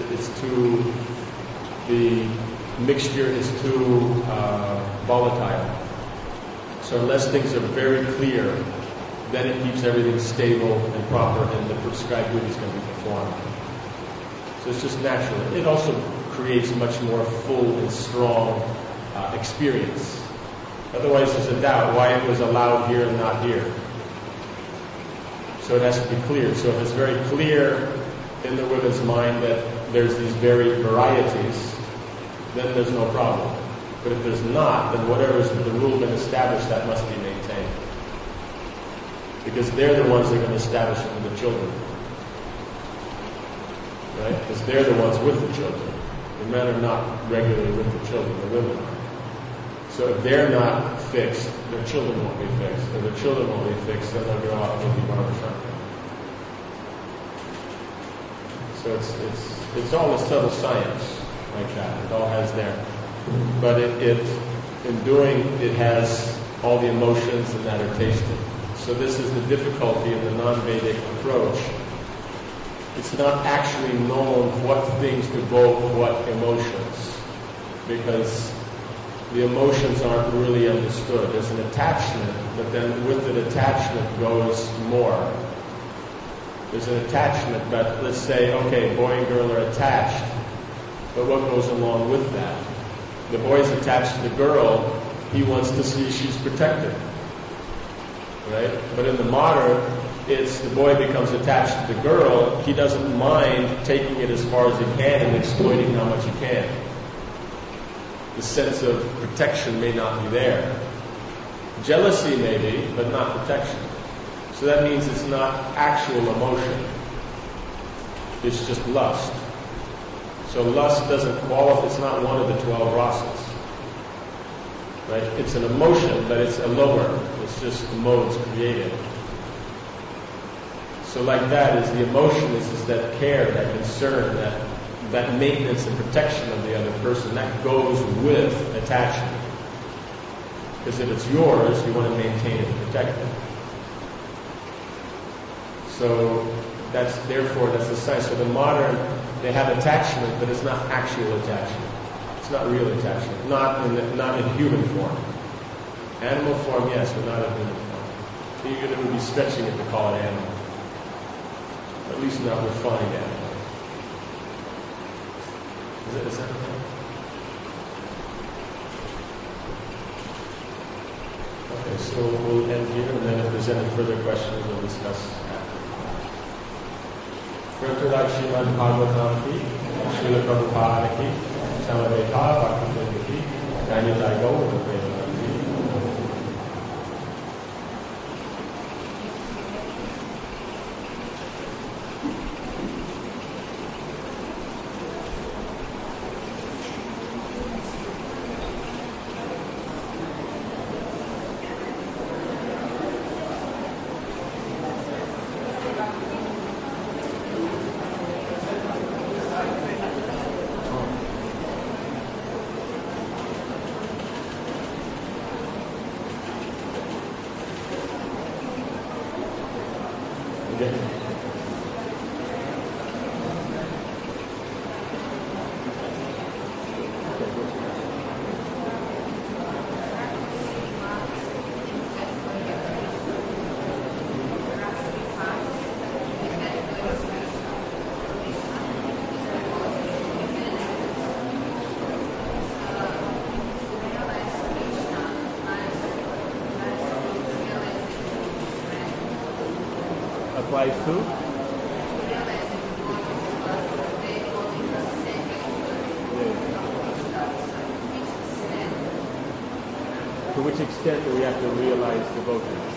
the mixture is too volatile. So unless things are very clear, then it keeps everything stable and proper, and the prescribed duties can be performed. So it's just natural. It also creates much more full and strong experience. Otherwise there's a doubt why it was allowed here and not here. So it has to be clear. So if it's very clear in the women's mind that there's these varied varieties, then there's no problem. But if there's not, then whatever is the rule been established, that must be maintained. Because they're the ones that are going to establish it with the children. Right? Because they're the ones with the children. The men are not regularly with the children, the women are. So if they're not fixed, their children won't be fixed. If their children won't be fixed, then they'll grow up and be barbershop. So it's all a subtle science like that. It all has there. But in doing, it has all the emotions and that are tasted. So this is the difficulty in the non-Vedic approach. It's not actually known what things evoke what emotions, because the emotions aren't really understood. There's an attachment, but then with an attachment goes more. There's an attachment, but let's say, okay, boy and girl are attached, but what goes along with that? The boy's attached to the girl, he wants to see she's protected. Right? But in the modern, it's the boy becomes attached to the girl, he doesn't mind taking it as far as he can and exploiting how much he can. The sense of protection may not be there. Jealousy may be, but not protection. So that means it's not actual emotion. It's just lust. So lust doesn't qualify, it's not one of the 12 rasas. Right? It's an emotion, but it's a lower. It's just the modes created. So like that is the emotion, is that care, that concern, that maintenance and protection of the other person, that goes with attachment. Because if it's yours, you want to maintain it and protect it. So that's the science. So the modern, they have attachment, but it's not actual attachment. It's not real attachment. Not in human form. Animal form, yes, but not in human form. Even it would be stretching it to call it animal. At least not refined animal. Is that okay? Okay, so we'll end here, and then if there's any further questions, we'll discuss after. Further like Srimad Bhagavatam ki, Srila Prabhupada ki, Samadeta Bhakti ki, Daniel Go, applies to? To which extent do we have to realize devotees?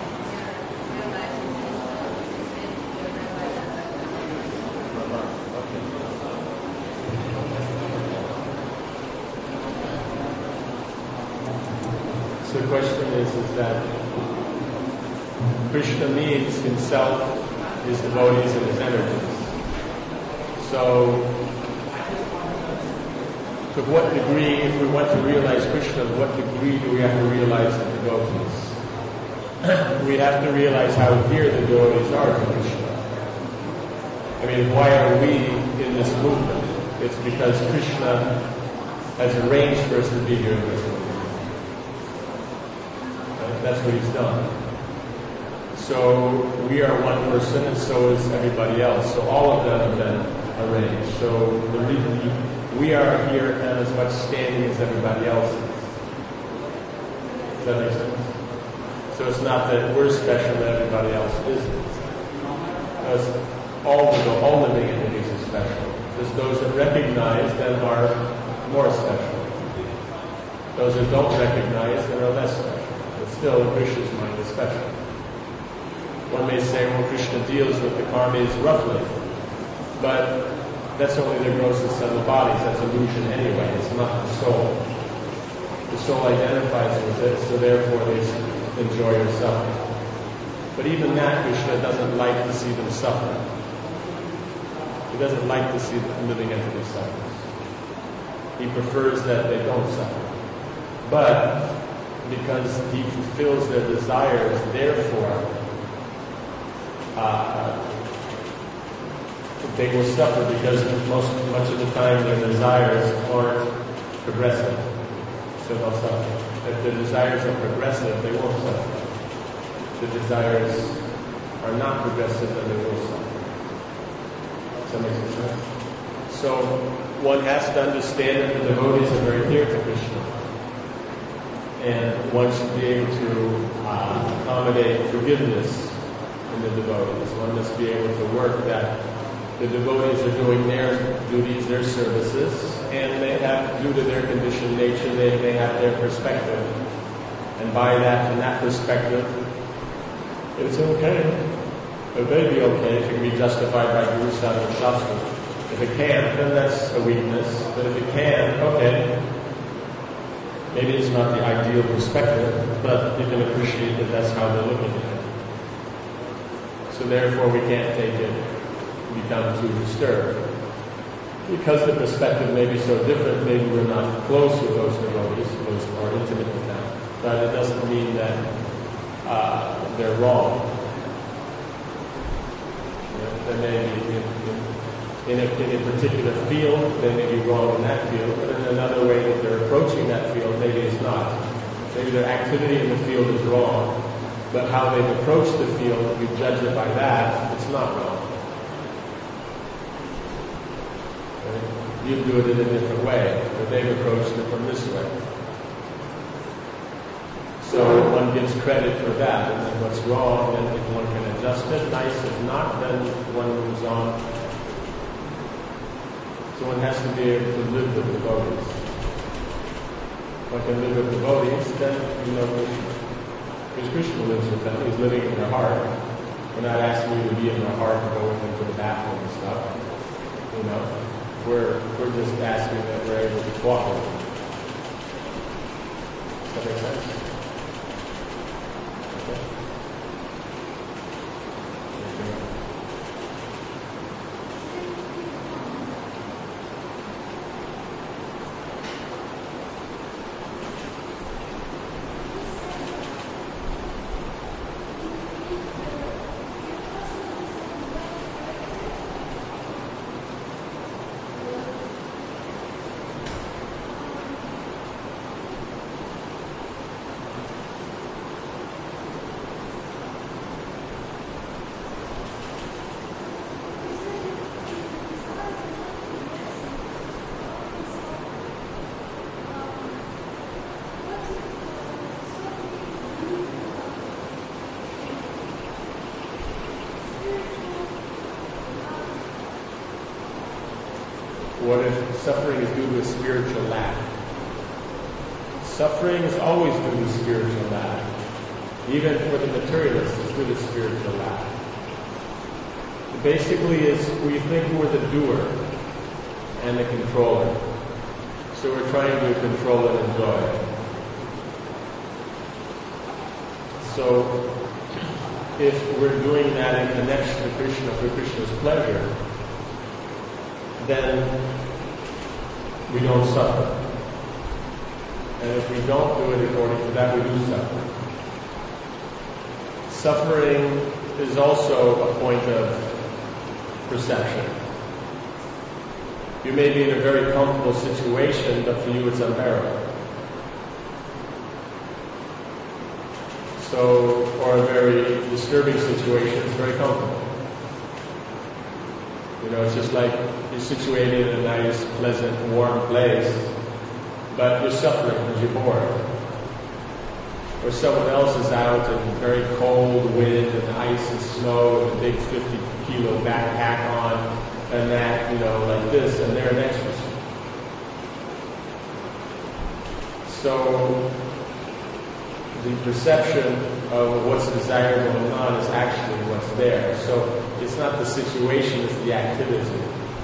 So the question is that Krishna needs himself, his devotees, and his energies. So, to what degree, if we want to realize Krishna, to what degree do we have to realize the devotees? We have to realize how dear the devotees are to Krishna. I mean, why are we in this movement? It's because Krishna has arranged for us to be here in this movement. That's what he's done. So we are one person, and so is everybody else. So all of them have been arranged. So the reason we are here at as much standing as everybody else is. Does that make sense? So it's not that we're special and everybody else isn't. Because all living entities are special. Just those that recognize them are more special. Those that don't recognize them are less special. But still, Krishna's mind is special. One may say, well, Krishna deals with the karmas roughly, but that's only the grossest of the bodies. That's illusion anyway. It's not the soul. The soul identifies with it, so therefore they enjoy or suffer. But even that, Krishna doesn't like to see them suffer. He doesn't like to see the living entity suffer. He prefers that they don't suffer. But because he fulfills their desires, therefore, they will suffer because much of the time their desires aren't progressive. So they'll suffer. If the desires are progressive, they won't suffer. If the desires are not progressive, then they will suffer. Does that make sense? So one has to understand that the devotees are very dear to Krishna. And one should be able to accommodate forgiveness in the devotees. One must be able to work that the devotees are doing their duties, their services, and they have, due to their conditioned nature, they may have their perspective. And by that, from that perspective, it's okay. It may be okay if it can be justified by Guru Sadhana Shastra. If it can't, then that's a weakness. But if it can, okay. Maybe it's not the ideal perspective, but you can appreciate that that's how they're looking at it. So therefore we can't take it, become too disturbed. Because the perspective may be so different, maybe we're not close with those devotees, those who are intimate with them. But it doesn't mean that they're wrong. They may be in a particular field, they may be wrong in that field, but in another way that they're approaching that field, maybe it's not. Maybe their activity in the field is wrong, but how they've approached the field, if you judge it by that, it's not wrong. You do it in a different way, but they've approached it from this way. So one gives credit for that, and then what's wrong, then if one can adjust it, nice. If not, then one moves on. So one has to be able to live with devotees. One can live with devotees, then you know Krishna. Because Krishna lives with them. He's living in their heart. We're not asking you to be in their heart and go with them to the bathroom and stuff. You know, we're just asking that we're able to cooperate. Does that make sense? Okay. What if suffering is due to a spiritual lack? Suffering is always due to spiritual lack. Even for the materialist, it's due to spiritual lack. Basically, we think we're the doer and the controller. So we're trying to control and enjoy it. So if we're doing that in connection to Krishna for Krishna's pleasure, then we don't suffer. And if we don't do it according to that, we do suffer. Suffering is also a point of perception. You may be in a very comfortable situation, but for you it's unbearable. So, or a very disturbing situation, it's very comfortable. You know, it's just like you're situated in a nice, pleasant, warm place, but you're suffering because you're bored. Or someone else is out in very cold wind and ice and snow with a big 50-kilo backpack on and that, you know, like this, and they're next to you. So the perception of what's desirable and not is actually what's there. So it's not the situation, it's the activity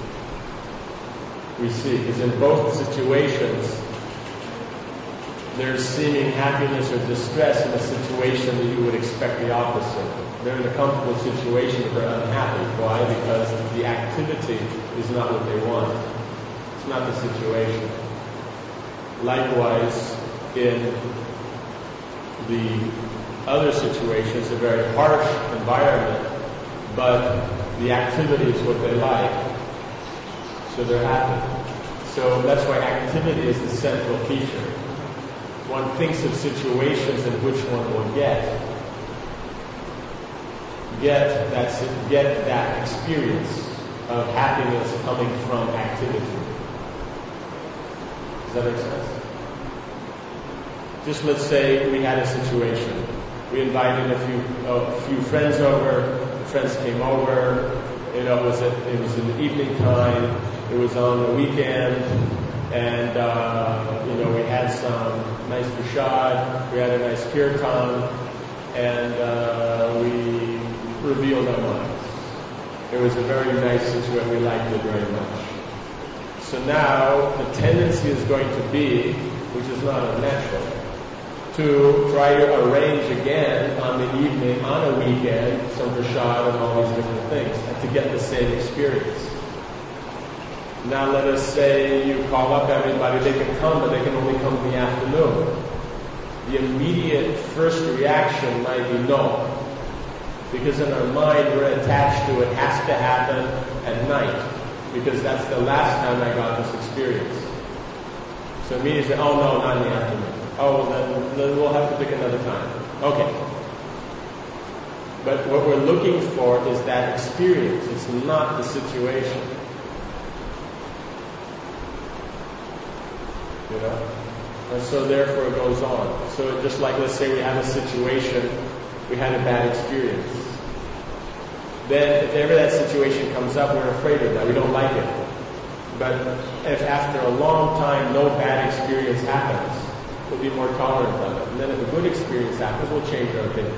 we see. Because in both situations, there's seeming happiness or distress in a situation that you would expect the opposite. They're in a comfortable situation, but they're unhappy. Why? Because the activity is not what they want. It's not the situation. Likewise, in the other situation, it's a very harsh environment, but the activity is what they like. So they're happy. So that's why activity is the central feature. One thinks of situations in which one will get that experience of happiness coming from activity. Does that make sense? Just let's say we had a situation. We invited a few friends over. The friends came over. You know, it was in the evening time. It was on the weekend, and you know, we had some nice prasad. We had a nice kirtan, and we revealed our minds. It was a very nice situation. We liked it very much. So now the tendency is going to be, which is not unnatural, to try to arrange again on the evening, on a weekend, some prasad and all these different things, and to get the same experience. Now let us say you call up everybody, they can come, but they can only come in the afternoon. The immediate first reaction might be no. Because in our mind we're attached to it has to happen at night. Because that's the last time I got this experience. So immediately say, oh no, not in the afternoon. Oh, well then we'll have to pick another time. Okay. But what we're looking for is that experience. It's not the situation. You know? And so therefore it goes on. So just like, let's say we have a situation, we had a bad experience. Then if ever that situation comes up, we're afraid of that. We don't like it. But if after a long time no bad experience happens, we'll be more tolerant of it. And then if a good experience happens, we'll change our opinion.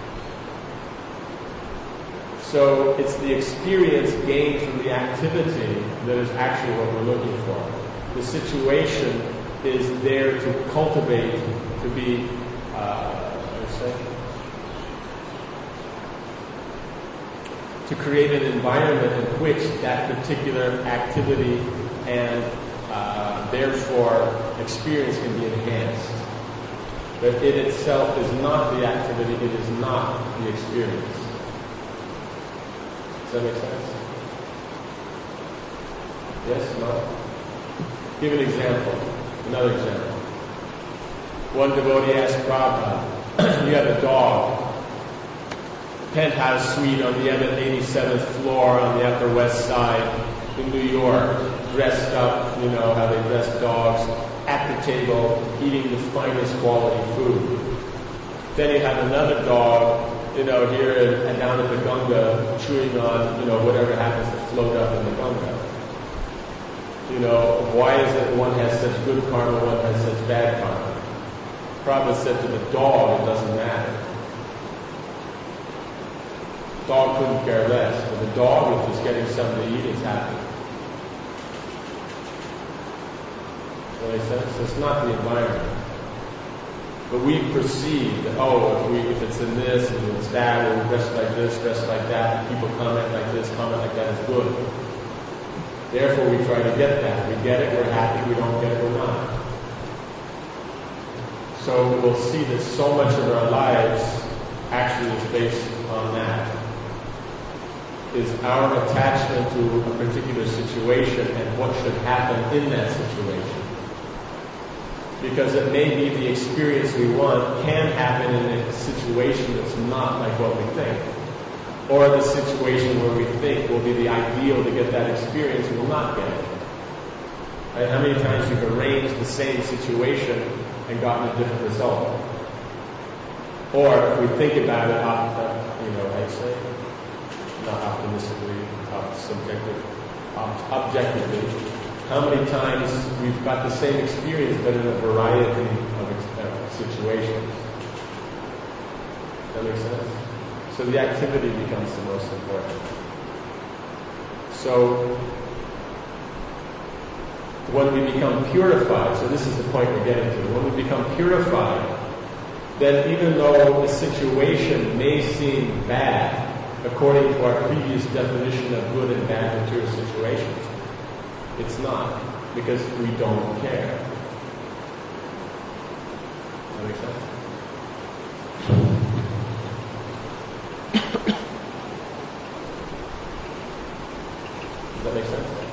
So it's the experience gained from the activity that is actually what we're looking for. The situation is there to cultivate, to be, to create an environment in which that particular activity and therefore experience can be enhanced. But it itself is not the activity, it is not the experience. Does that make sense? Yes? No? Give an example. Another example. One devotee asked Prabhupada, you have a dog, penthouse suite on the 87th floor on the Upper West Side in New York, dressed up, you know how they dress dogs, at the table, eating the finest quality food. Then you have another dog, you know, here and down at the Ganga, chewing on, you know, whatever happens to float up in the Ganga. Why is it one has such good karma, one has such bad karma? Prabhupada said to the dog, it doesn't matter. Dog couldn't care less. But the dog, if it's getting something to eat, is happy. Does that make sense? So it's not the environment. But we perceive that, if it's in this and it's that, or we dress like this, dress like that, and people comment like this, comment like that is good. Therefore, we try to get that. We get it, we're happy. We don't get it, we're not. So we'll see that so much of our lives actually is based on that. Is our attachment to a particular situation and what should happen in that situation. Because it may be the experience we want can happen in a situation that's not like what we think. Or the situation where we think will be the ideal to get that experience and will not get it. Right? How many times you've arranged the same situation and gotten a different result? Or if we think about it, I'd say, not optimistically, objectively, how many times we've got the same experience but in a variety of situations? Does that make sense? So the activity becomes the most important. So when we become purified, so this is the point we're getting to, when we become purified, then even though the situation may seem bad, according to our previous definition of good and bad material situations, it's not, because we don't care. Does that make sense? Does that make sense?